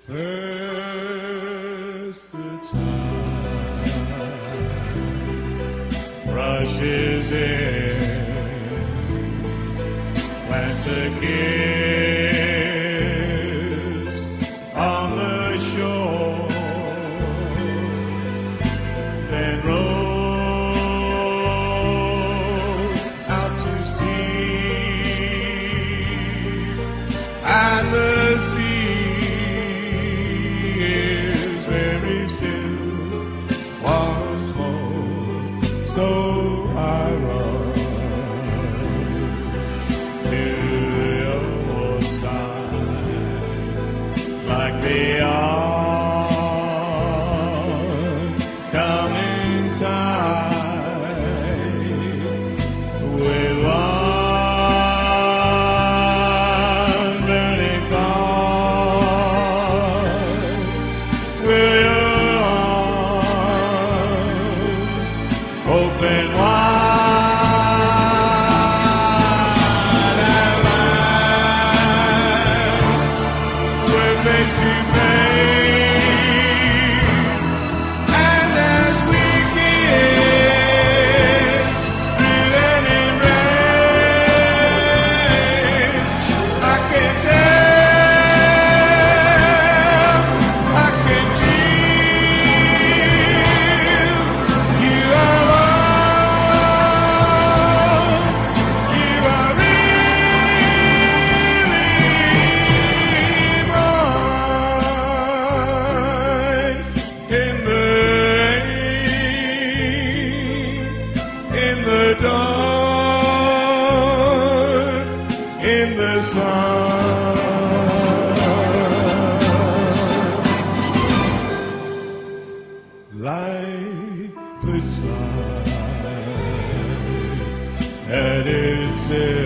First the tide rushes in, plants a kiss on the shore, then rolls out to sea, and the sea is very still once more. So I run to your side like the oncoming tide with one burning thought. Will your arms open wide and light will make me face, and as we kiss through any rain, I can tell, I can feel you are love, you are really mine. In the rain, in the dark, in the sun. Like the tide at its end.